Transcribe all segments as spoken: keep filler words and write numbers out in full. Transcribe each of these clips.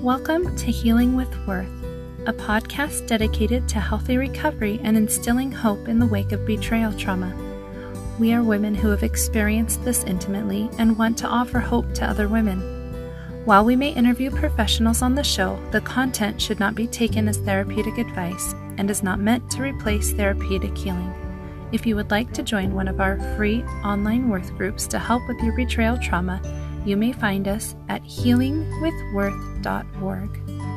Welcome to Healing with Worth, a podcast dedicated to healthy recovery and instilling hope in the wake of betrayal trauma. We are women who have experienced this intimately and want to offer hope to other women. While we may interview professionals on the show, the content should not be taken as therapeutic advice and is not meant to replace therapeutic healing. If you would like to join one of our free online Worth groups to help with your betrayal trauma, you may find us at healing with worth dot org.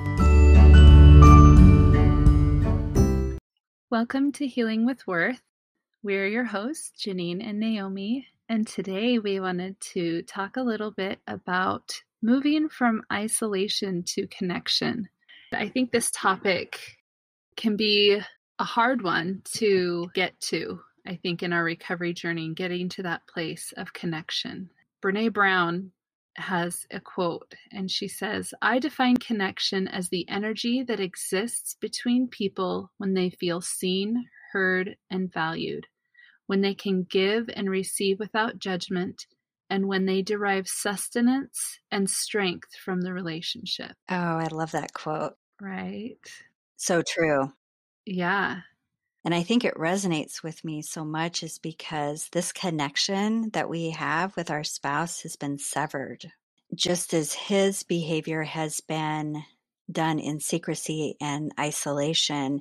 Welcome to Healing with Worth. We're your hosts, Janine and Naomi, and today we wanted to talk a little bit about moving from isolation to connection. I think this topic can be a hard one to get to, I think, in our recovery journey, getting to that place of connection. Brené Brown has a quote, and she says, "I define connection as the energy that exists between people when they feel seen, heard, and valued, when they can give and receive without judgment, and when they derive sustenance and strength from the relationship." Oh, I love that quote. Right? So true. Yeah. And I think it resonates with me so much is because this connection that we have with our spouse has been severed. Just as his behavior has been done in secrecy and isolation,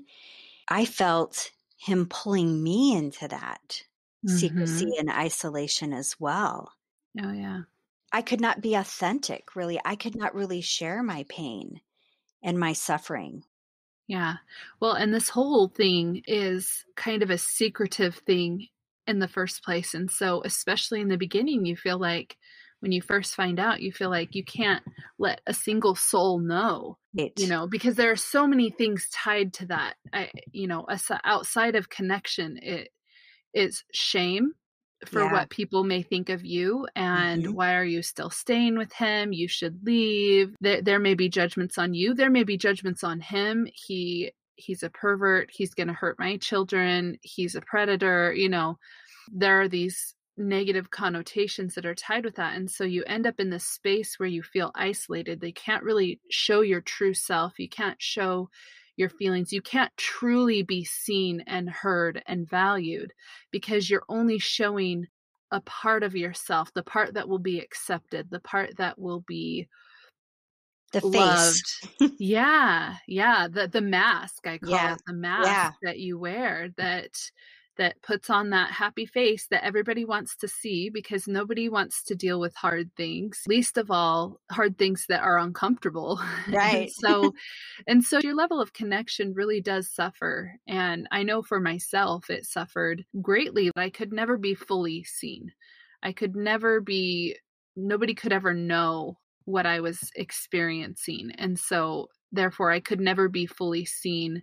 I felt him pulling me into that Mm-hmm. secrecy and isolation as well. Oh, yeah. I could not be authentic, really. I could not really share my pain and my suffering. Yeah. Well, and this whole thing is kind of a secretive thing in the first place. And so, especially in the beginning, you feel like when you first find out, you feel like you can't let a single soul know, Right. you know, because there are so many things tied to that. I, you know, as, outside of connection, it is shame for Yeah. what people may think of you and Mhm. why are you still staying with him? You should leave. There, there may be judgments on you. There may be judgments on him. He he's a pervert. He's going to hurt my children. He's a predator. You know, there are these negative connotations that are tied with that. And so you end up in this space where you feel isolated. They can't really show your true self. You can't show your feelings. You can't truly be seen and heard and valued because you're only showing a part of yourself, the part that will be accepted, the part that will be The loved. face. Yeah. Yeah. The, the mask, I call Yeah. it the mask Yeah. that you wear that, that puts on that happy face that everybody wants to see because nobody wants to deal with hard things, least of all hard things that are uncomfortable. Right. and so, and so your level of connection really does suffer. And I know for myself, it suffered greatly. I could never be fully seen. I could never be, nobody could ever know what I was experiencing. And so therefore I could never be fully seen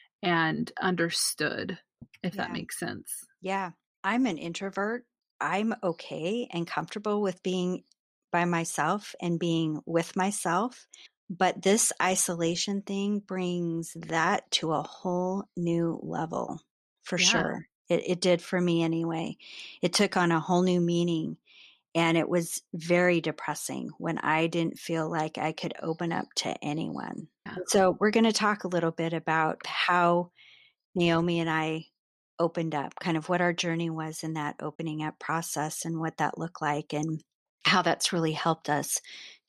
and understood, if Yeah. that makes sense. Yeah. I'm an introvert. I'm okay and comfortable with being by myself and being with myself. But this isolation thing brings that to a whole new level, for Yeah. sure. It, it did for me anyway. It took on a whole new meaning. And it was very depressing when I didn't feel like I could open up to anyone. Yeah. So we're going to talk a little bit about how Naomi and I opened up, kind of what our journey was in that opening up process and what that looked like and how that's really helped us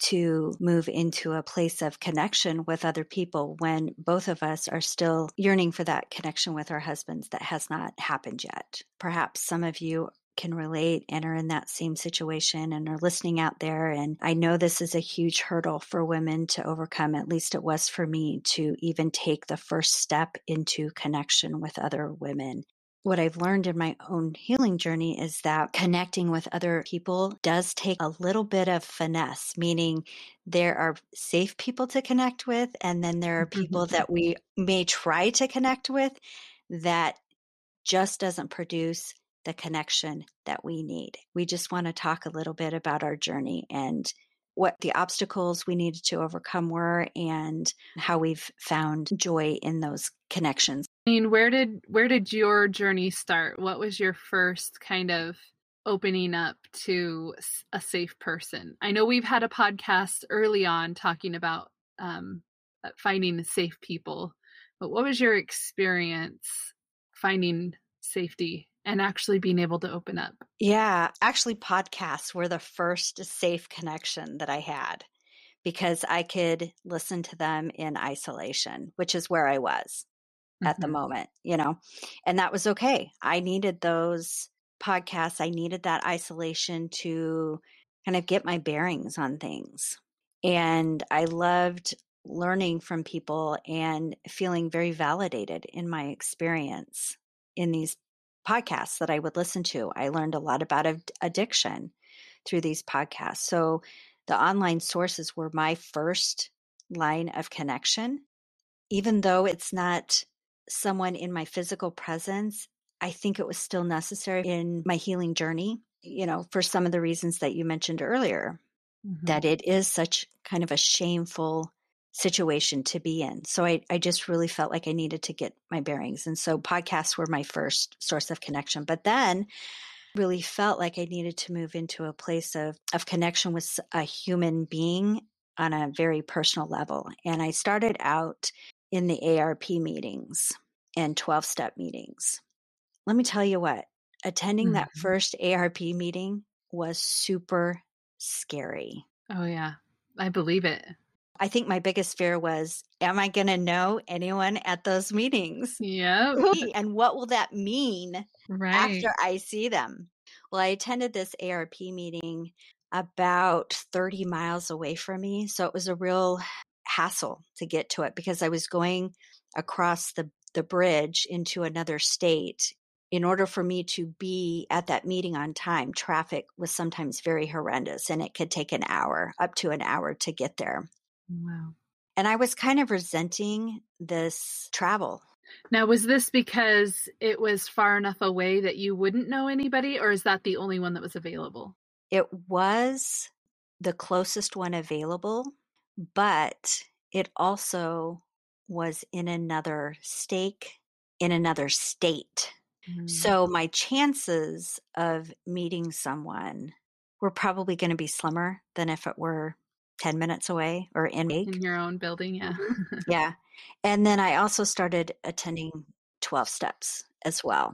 to move into a place of connection with other people when both of us are still yearning for that connection with our husbands that has not happened yet. Perhaps some of you can relate and are in that same situation and are listening out there. And I know this is a huge hurdle for women to overcome. At least it was for me to even take the first step into connection with other women. What I've learned in my own healing journey is that connecting with other people does take a little bit of finesse, meaning there are safe people to connect with, and then there are people that we may try to connect with that just doesn't produce the connection that we need. We just want to talk a little bit about our journey and what the obstacles we needed to overcome were and how we've found joy in those connections. I mean, where did where did your journey start? What was your first kind of opening up to a safe person? I know we've had a podcast early on talking about um, uh, finding safe people. But what was your experience finding safety and actually being able to open up? Yeah, actually, podcasts were the first safe connection that I had because I could listen to them in isolation, which is where I was at the Mm-hmm. moment, you know, and that was okay. I needed those podcasts. I needed that isolation to kind of get my bearings on things. And I loved learning from people and feeling very validated in my experience in these podcasts that I would listen to. I learned a lot about ad- addiction through these podcasts. So the online sources were my first line of connection. Even though it's not someone in my physical presence, I think it was still necessary in my healing journey, you know, for some of the reasons that you mentioned earlier, Mm-hmm. that it is such kind of a shameful situation to be in. So I, I just really felt like I needed to get my bearings. And so podcasts were my first source of connection. But then really felt like I needed to move into a place of, of connection with a human being on a very personal level. And I started out in the A R P meetings and twelve step meetings. Let me tell you what, attending that Mm-hmm. first A R P meeting was super scary. Oh, yeah. I believe it. I think my biggest fear was, am I going to know anyone at those meetings? Yep. And what will that mean Right. after I see them? Well, I attended this A R P meeting about thirty miles away from me. So it was a real hassle to get to it because I was going across the, the bridge into another state. In order for me to be at that meeting on time, traffic was sometimes very horrendous and it could take an hour, up to an hour to get there. Wow. And I was kind of resenting this travel. Now, was this because it was far enough away that you wouldn't know anybody, or is that the only one that was available? It was the closest one available, but it also was in another stake, in another state. Mm. So my chances of meeting someone were probably going to be slimmer than if it were ten minutes away or in In your own building, yeah. Yeah. And then I also started attending twelve steps as well,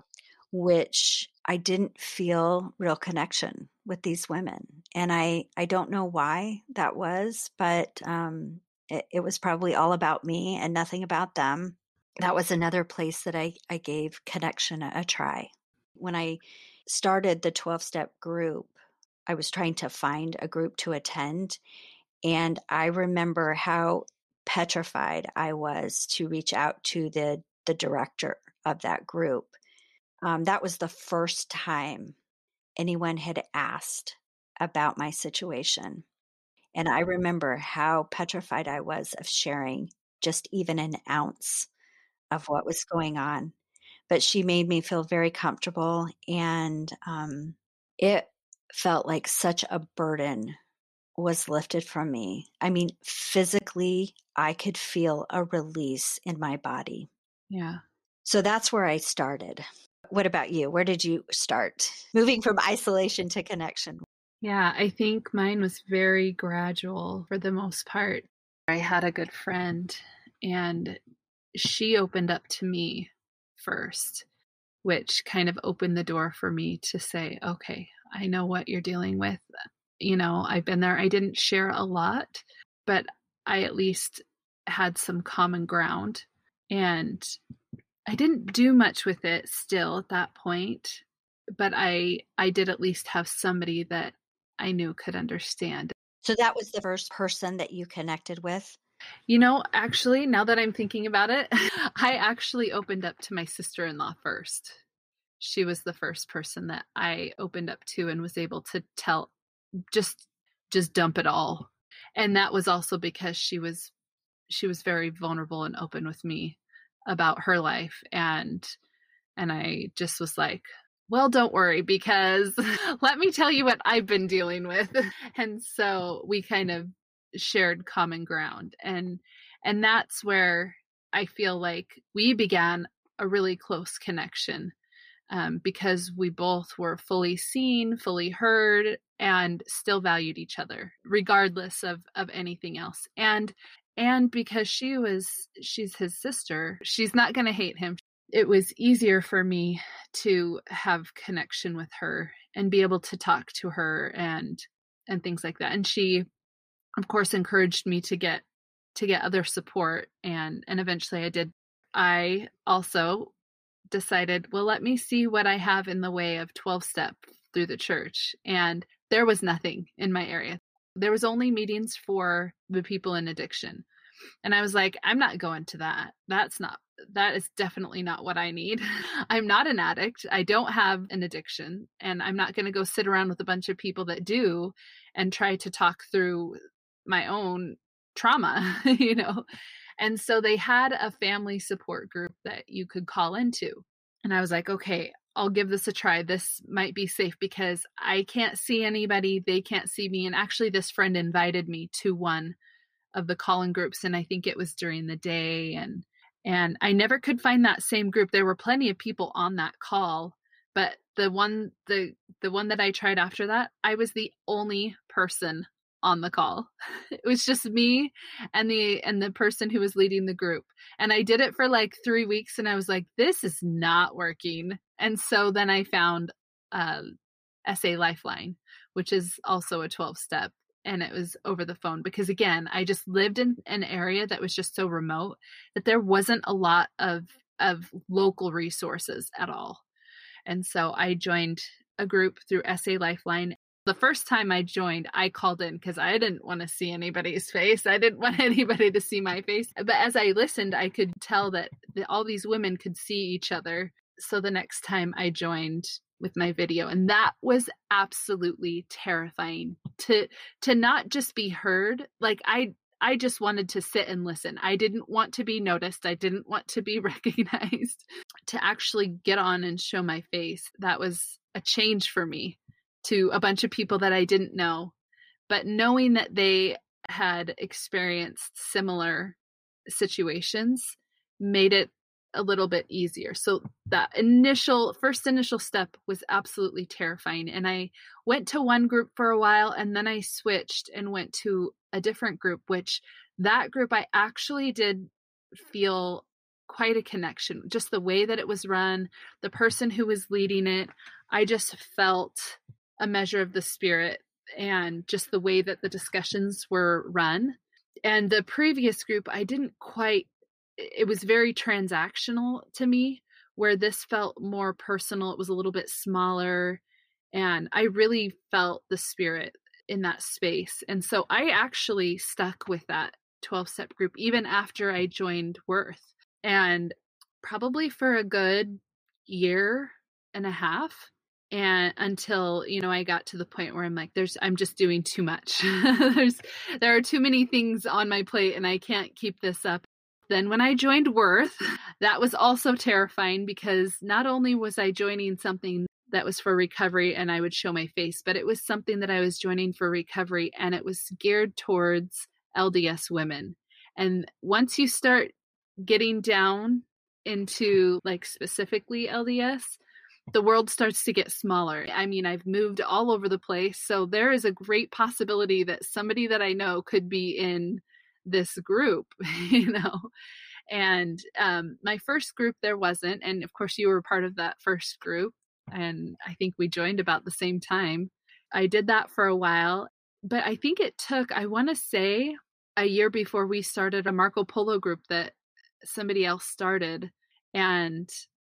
which I didn't feel real connection with these women. And I, I don't know why that was, but um, it, it was probably all about me and nothing about them. That was another place that I, I gave connection a, a try. When I started the twelve step group, I was trying to find a group to attend. And I remember how petrified I was to reach out to the, the director of that group. Um, that was the first time anyone had asked about my situation. And I remember how petrified I was of sharing just even an ounce of what was going on. But she made me feel very comfortable, and um, it felt like such a burden was lifted from me. I mean, physically, I could feel a release in my body. Yeah. So that's where I started. What about you? Where did you start moving from isolation to connection? Yeah, I think mine was very gradual for the most part. I had a good friend, and she opened up to me first, which kind of opened the door for me to say, okay, I know what you're dealing with. You know, I've been there. I didn't share a lot, but I at least had some common ground. And I didn't do much with it still at that point, but I I did at least have somebody that I knew could understand. So that was the first person that you connected with? You know, actually, now that I'm thinking about it, I actually opened up to my sister-in-law first. She was the first person that I opened up to and was able to tell, just just dump it all. And that was also because she was she was very vulnerable and open with me about her life, and and I just was like, well, don't worry, because let me tell you what I've been dealing with. And so we kind of shared common ground, and and that's where I feel like we began a really close connection, um, because we both were fully seen, fully heard, and still valued each other, regardless of of anything else. And And because she was, she's his sister, she's not going to hate him. It was easier for me to have connection with her and be able to talk to her and, and things like that. And she, of course, encouraged me to get, to get other support. And, and eventually I did. I also decided, well, let me see what I have in the way of twelve step through the church. And there was nothing in my area. There was only meetings for the people in addiction. And I was like, I'm not going to that. That's not, that is definitely not what I need. I'm not an addict. I don't have an addiction. And I'm not going to go sit around with a bunch of people that do and try to talk through my own trauma, you know? And so they had a family support group that you could call into. And I was like, okay, I'll give this a try. This might be safe because I can't see anybody. They can't see me. And actually, this friend invited me to one of the call-in groups. And I think it was during the day. And, and I never could find that same group. There were plenty of people on that call, but the one, the, the one that I tried after that, I was the only person on the call. It was just me and the, and the person who was leading the group. And I did it for like three weeks and I was like, this is not working. And so then I found, uh, S A Lifeline, which is also a twelve step. And it was over the phone because again, I just lived in an area that was just so remote that there wasn't a lot of, of local resources at all. And so I joined a group through S A Lifeline. The first time I joined, I called in because I didn't want to see anybody's face. I didn't want anybody to see my face. But as I listened, I could tell that the, all these women could see each other. So the next time I joined with my video, and that was absolutely terrifying to to not just be heard. Like I I just wanted to sit and listen. I didn't want to be noticed. I didn't want to be recognized. To actually get on and show my face, that was a change for me to a bunch of people that I didn't know. But knowing that they had experienced similar situations made it a little bit easier. So that initial, first initial step was absolutely terrifying. And I went to one group for a while and then I switched and went to a different group, which that group I actually did feel quite a connection. Just the way that it was run, the person who was leading it, I just felt a measure of the Spirit and just the way that the discussions were run. And the previous group, I didn't quite, it was very transactional to me, where this felt more personal. It was a little bit smaller, and I really felt the Spirit in that space. And so I actually stuck with that twelve step group even after I joined Worth, and probably for a good year and a half. And until, you know, I got to the point where I'm like, there's, I'm just doing too much. there's, there are too many things on my plate and I can't keep this up. Then when I joined Worth, that was also terrifying because not only was I joining something that was for recovery and I would show my face, but it was something that I was joining for recovery and it was geared towards L D S women. And once you start getting down into like specifically L D S, the world starts to get smaller. I mean, I've moved all over the place. So there is a great possibility that somebody that I know could be in this group, you know. And um, my first group, there wasn't. And of course, you were part of that first group. And I think we joined about the same time. I did that for a while. But I think it took, I want to say, a year before we started a Marco Polo group that somebody else started. And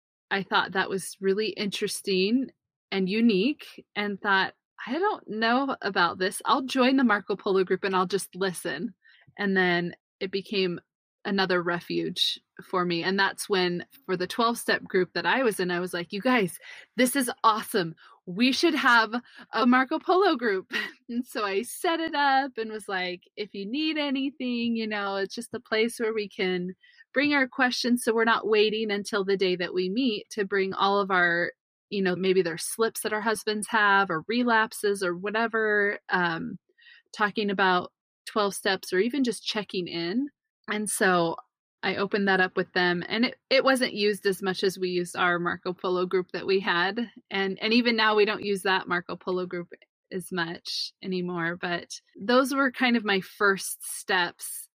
I thought that was really interesting and unique and thought, I don't know about this. I'll join the Marco Polo group and I'll just listen. And then it became another refuge for me. And that's when, for the twelve step group that I was in, I was like, you guys, this is awesome. We should have a Marco Polo group. And so I set it up and was like, if you need anything, you know, it's just a place where we can bring our questions. So we're not waiting until the day that we meet to bring all of our, you know, maybe there's slips that our husbands have or relapses or whatever, um, talking about twelve steps or even just checking in. And so I opened that up with them, and it, it wasn't used as much as we used our Marco Polo group that we had. And, and even now we don't use that Marco Polo group as much anymore, but those were kind of my first steps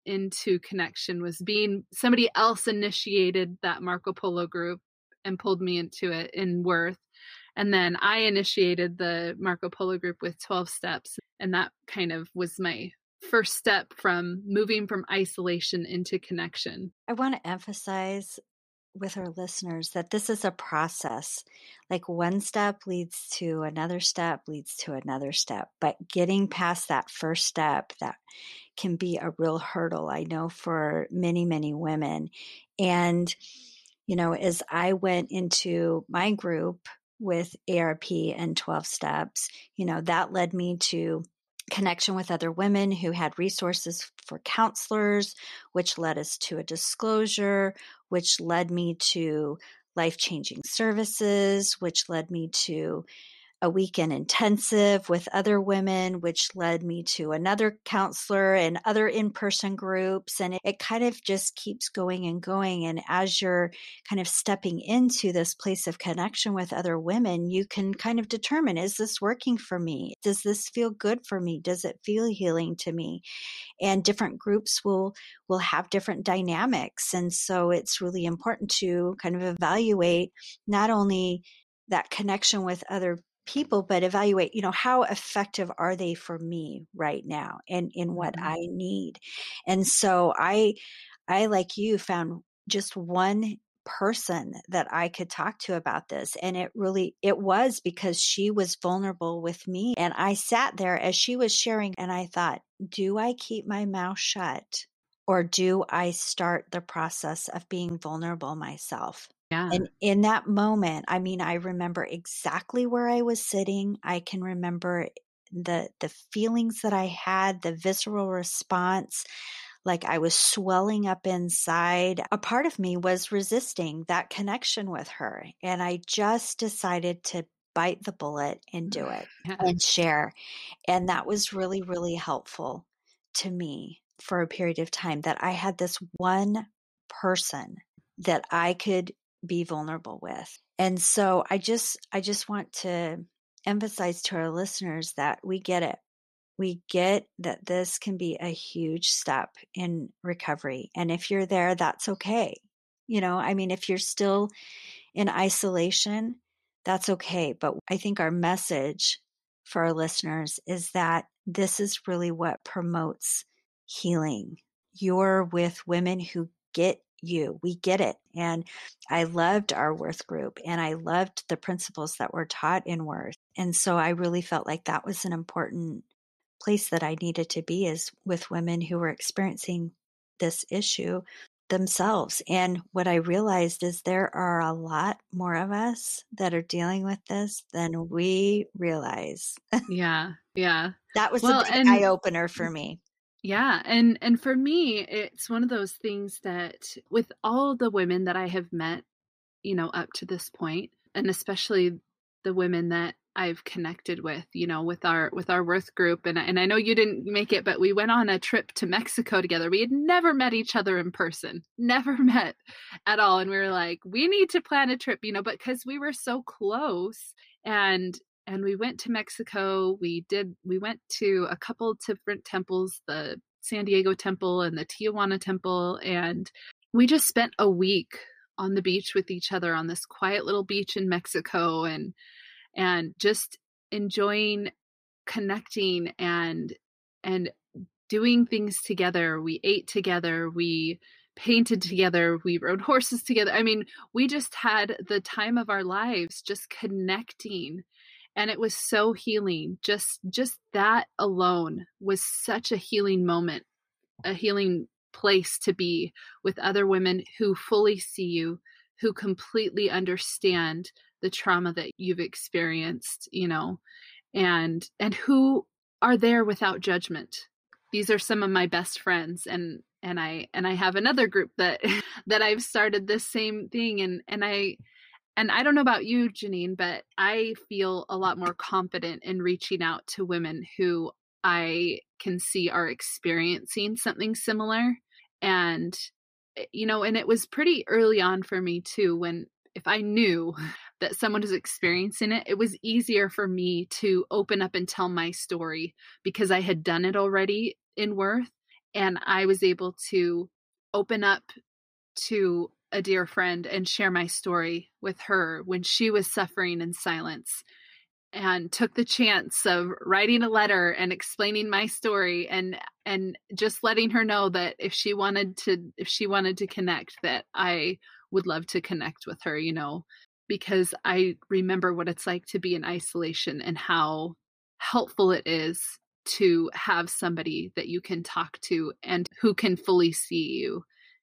into connection was being somebody else initiated that Marco Polo group and pulled me into it in Worth. And then I initiated the Marco Polo group with twelve steps. And that kind of was my first step from moving from isolation into connection. I want to emphasize with our listeners that this is a process. Like one step leads to another step, leads to another step. But getting past that first step, that can be a real hurdle, I know, for many, many women. And, you know, as I went into my group with A R P and twelve steps, you know, that led me to connection with other women who had resources for counselors, which led us to a disclosure, which led me to life-changing services, which led me to a weekend intensive with other women, which led me to another counselor and other in-person groups. And it, it kind of just keeps going and going. And as you're kind of stepping into this place of connection with other women, you can kind of determine, is this working for me? Does this feel good for me? Does it feel healing to me? And different groups will will have different dynamics. And so it's really important to kind of evaluate not only that connection with other people, but evaluate, you know, how effective are they for me right now and in what Mm-hmm. I need. And so I, I, like you, found just one person that I could talk to about this. And it really, it was because she was vulnerable with me. And I sat there as she was sharing and I thought, do I keep my mouth shut or do I start the process of being vulnerable myself? Yeah. And in that moment, I mean, I remember exactly where I was sitting. I can remember the the feelings that I had, the visceral response, like I was swelling up inside. A part of me was resisting that connection with her. And I just decided to bite the bullet and do it Yeah. and share. And that was really, really helpful to me for a period of time, that I had this one person that I could be vulnerable with. And so I just, I just want to emphasize to our listeners that we get it. We get that this can be a huge step in recovery. And if you're there, that's okay. You know, I mean, if you're still in isolation, that's okay. But I think our message for our listeners is that this is really what promotes healing. You're with women who get you. We get it. And I loved our Worth group and I loved the principles that were taught in Worth. And so I really felt like that was an important place that I needed to be, is with women who were experiencing this issue themselves. And what I realized is there are a lot more of us that are dealing with this than we realize. Yeah. Yeah. That was a Well, big eye and opener for me. yeah, and and for me, it's one of those things that with all the women that I have met, you know, up to this point, and especially the women that I've connected with, you know, with our with our Worth group, and and I know you didn't make it, but we went on a trip to Mexico together. We had never met each other in person, never met at all, and we were like, we need to plan a trip, you know, but because we were so close, and and we went to Mexico. We did we went to a couple different temples, the San Diego temple and the Tijuana temple, and we just spent a week on the beach with each other on this quiet little beach in Mexico, and and just enjoying connecting and and doing things together. We ate together, we painted together, we rode horses together. I mean, we just had the time of our lives just connecting, and it was so healing. Just just that alone was such a healing moment, a healing place to be with other women who fully see you, who completely understand the trauma that you've experienced, you know, and and who are there without judgment. These are some of my best friends, and and I and I have another group that that I've started this same thing, and and I and I don't know about you, Janine, but I feel a lot more confident in reaching out to women who I can see are experiencing something similar. And, you know, and it was pretty early on for me too, when if I knew that someone was experiencing it, it was easier for me to open up and tell my story because I had done it already in Worth. And I was able to open up to a dear friend and share my story with her when she was suffering in silence, and took the chance of writing a letter and explaining my story, and and just letting her know that if she wanted to if she wanted to connect, that I would love to connect with her, you know, because I remember what it's like to be in isolation and how helpful it is to have somebody that you can talk to and who can fully see you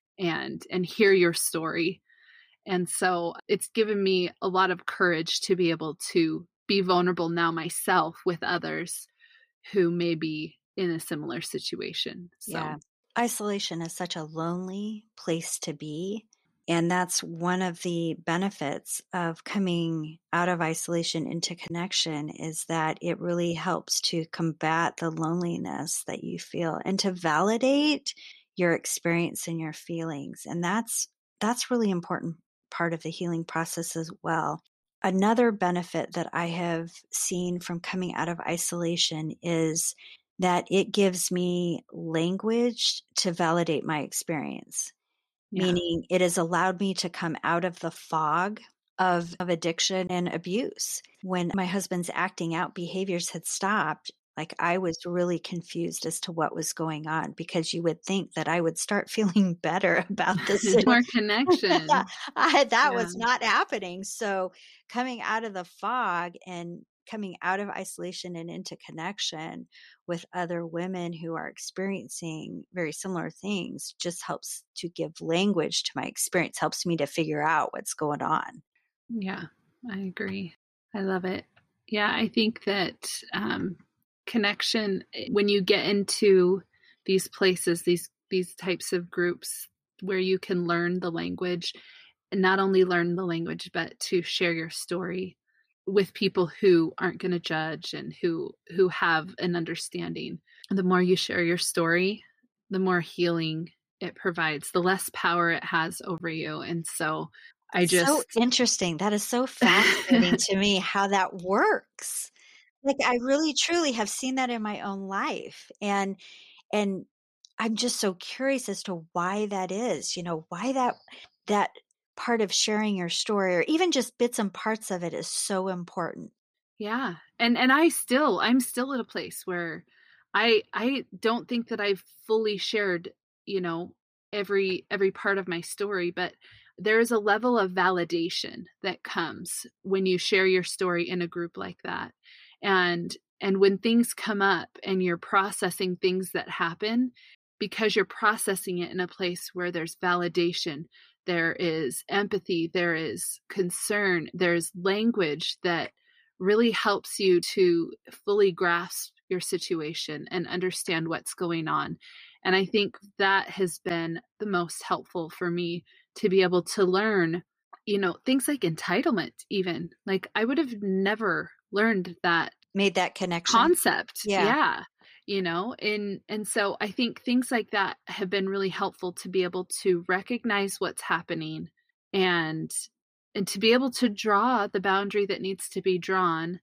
and and hear your story. And so it's given me a lot of courage to be able to be vulnerable now myself with others who may be in a similar situation. Yeah. So, Isolation is such a lonely place to be. And that's one of the benefits of coming out of isolation into connection, is that it really helps to combat the loneliness that you feel and to validate your experience and your feelings. And that's that's really important part of the healing process as well. Another benefit that I have seen from coming out of isolation is that it gives me language to validate my experience, yeah. meaning it has allowed me to come out of the fog of, of addiction and abuse. When my husband's acting out behaviors had stopped, like I was really confused as to what was going on, because you would think that I would start feeling better about this situation. More connection. I, that Yeah. was not happening. So coming out of the fog and coming out of isolation and into connection with other women who are experiencing very similar things just helps to give language to my experience, helps me to figure out what's going on. Yeah, I agree. I love it. Yeah, I think that um, connection, when you get into these places, these these types of groups where you can learn the language, and not only learn the language, but to share your story with people who aren't going to judge and who who have an understanding. The more you share your story, the more healing it provides, the less power it has over you. And so I It's so just interesting. That is so fascinating to me how that works. Like I really truly have seen that in my own life. And and I'm just so curious as to why that is, you know, why that that part of sharing your story or even just bits and parts of it is so important. Yeah. And and I still I'm still at a place where I I don't think that I've fully shared, you know, every every part of my story, but there's a level of validation that comes when you share your story in a group like that. And and when things come up and you're processing things that happen, because you're processing it in a place where there's validation, there is empathy, there is concern, there's language that really helps you to fully grasp your situation and understand what's going on. And I think that has been the most helpful for me to be able to learn, you know, things like entitlement, even. Like I would have never learned that Made that connection. concept. Yeah. Yeah. You know, and and so I think things like that have been really helpful to be able to recognize what's happening and and to be able to draw the boundary that needs to be drawn.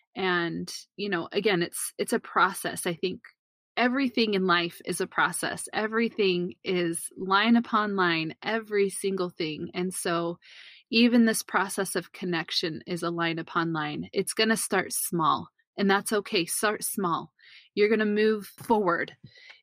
And you know, again, it's it's a process. I think everything in life is a process. Everything is line upon line, every single thing. And so even this process of connection is a line upon line. It's going to start small, and that's okay. Start small. You're going to move forward,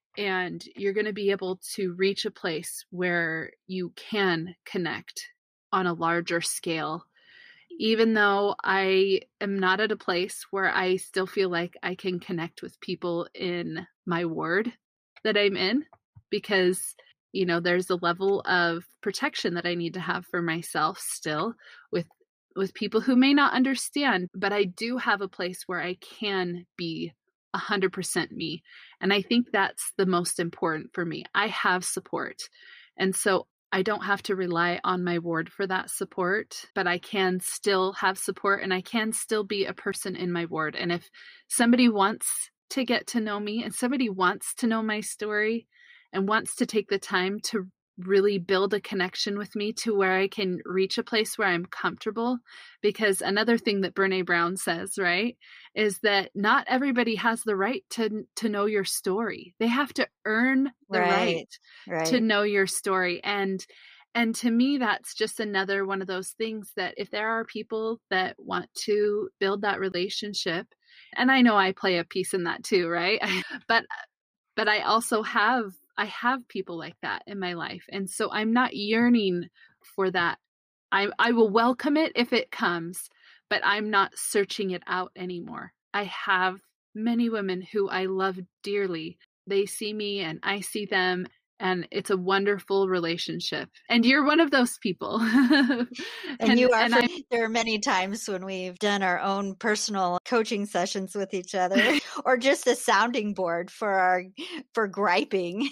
and you're going to be able to reach a place where you can connect on a larger scale. Even though I am not at a place where I still feel like I can connect with people in my ward that I'm in, because, you know, there's a level of protection that I need to have for myself still with with people who may not understand, but I do have a place where I can be one hundred percent me. And I think that's the most important for me. I have support. And so I don't have to rely on my ward for that support, but I can still have support and I can still be a person in my ward. And if somebody wants to get to know me and somebody wants to know my story and wants to take the time to really build a connection with me to where I can reach a place where I'm comfortable. Because another thing that Brené Brown says, right, is that not everybody has the right to to know your story. They have to earn the right, Right, right. to know your story. And and to me, that's just another one of those things that if there are people that want to build that relationship, and I know I play a piece in that too, right? but but I also have I have people like that in my life. And so I'm not yearning for that. I, I will welcome it if it comes, but I'm not searching it out anymore. I have many women who I love dearly. They see me and I see them, and it's a wonderful relationship. And you're one of those people. and, and you are. And for, there are many times when we've done our own personal coaching sessions with each other, or just a sounding board for our for griping.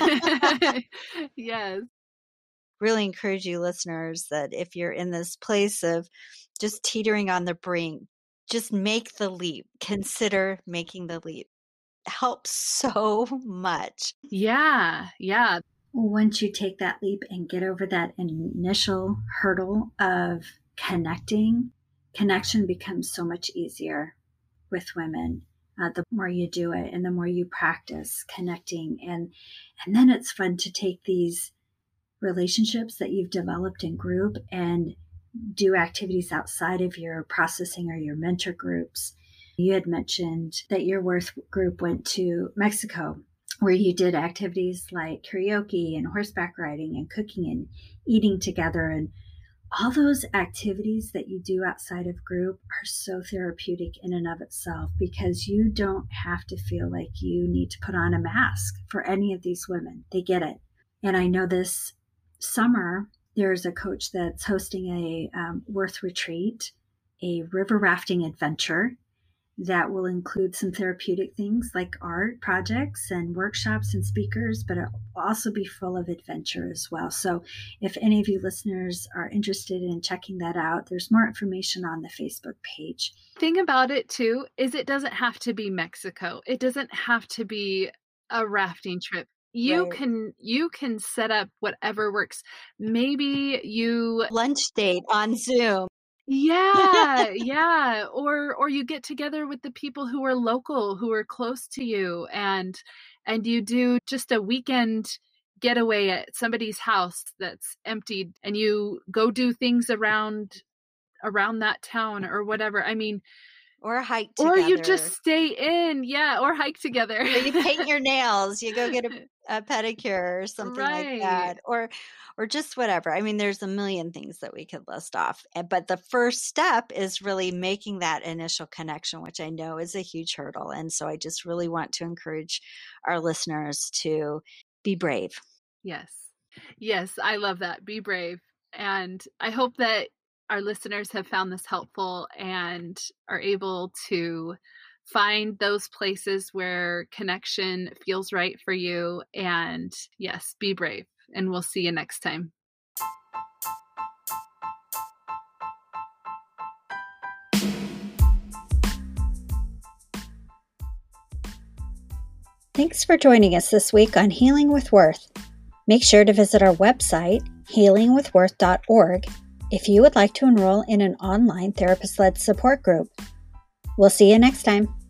Yes. Really encourage you listeners that if you're in this place of just teetering on the brink, just make the leap. Consider making the leap. Helps so much. Yeah, yeah. Once you take that leap and get over that initial hurdle of connecting, connection becomes so much easier with women. Uh, the more you do it and the more you practice connecting. And, and then it's fun to take these relationships that you've developed in group and do activities outside of your processing or your mentor groups. You had mentioned that your Worth group went to Mexico, where you did activities like karaoke and horseback riding and cooking and eating together. And all those activities that you do outside of group are so therapeutic in and of itself, because you don't have to feel like you need to put on a mask for any of these women. They get it. And I know this summer, there's a coach that's hosting a um, Worth retreat, a river rafting adventure that will include some therapeutic things like art projects and workshops and speakers, but it will also be full of adventure as well. So if any of you listeners are interested in checking that out, there's more information on the Facebook page. The thing about it too is it doesn't have to be Mexico. It doesn't have to be a rafting trip. You right. can you can set up whatever works. Maybe you lunch date on Zoom. Yeah, yeah. Or or you get together with the people who are local, who are close to you, and and you do just a weekend getaway at somebody's house that's emptied, and you go do things around around that town or whatever. I mean, or hike together. Or you just stay in, yeah, or hike together. Or you paint your nails, you go get a, a pedicure or something right. like that. Or or just whatever. I mean, there's a million things that we could list off. But the first step is really making that initial connection, which I know is a huge hurdle. And so I just really want to encourage our listeners to be brave. Yes. Yes, I love that. Be brave. And I hope that our listeners have found this helpful and are able to find those places where connection feels right for you. And yes, be brave. And we'll see you next time. Thanks for joining us this week on Healing with Worth. Make sure to visit our website, healing with worth dot org, if you would like to enroll in an online therapist-led support group. We'll see you next time.